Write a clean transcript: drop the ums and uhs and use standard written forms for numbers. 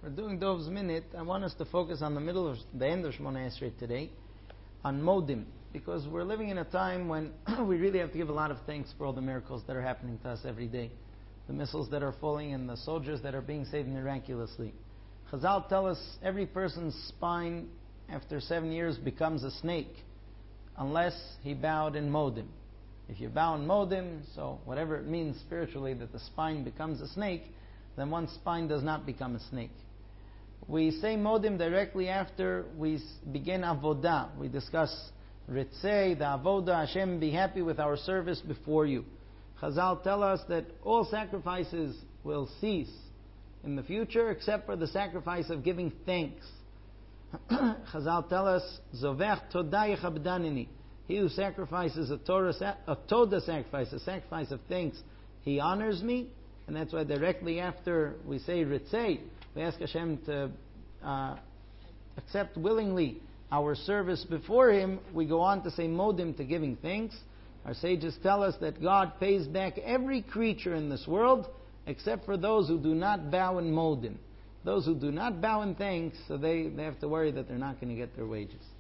We're doing Dov's Minute. I want us to focus on the end of Shemona Esrei today, on Modim, because we're living in a time when we really have to give a lot of thanks for all the miracles that are happening to us every day. The missiles that are falling and the soldiers that are being saved miraculously. Chazal tell us every person's spine after 7 years becomes a snake, unless he bowed in Modim. If you bow in Modim, so whatever it means spiritually that the spine becomes a snake, then one's spine does not become a snake. We say Modim directly after we begin Avodah. We discuss Ritzei, the Avodah, Hashem, be happy with our service before you. Chazal tell us that all sacrifices will cease in the future except for the sacrifice of giving thanks. Chazal tell us, Zovech Todah Yechabdanini. He who sacrifices a Todah sacrifice, a sacrifice of thanks, he honors me. And that's why directly after we say Ritzei, we ask Hashem to accept willingly our service before Him. We go on to say Modim, to giving thanks. Our sages tell us that God pays back every creature in this world except for those who do not bow in Modim. Those who do not bow in thanks, so they have to worry that they're not going to get their wages.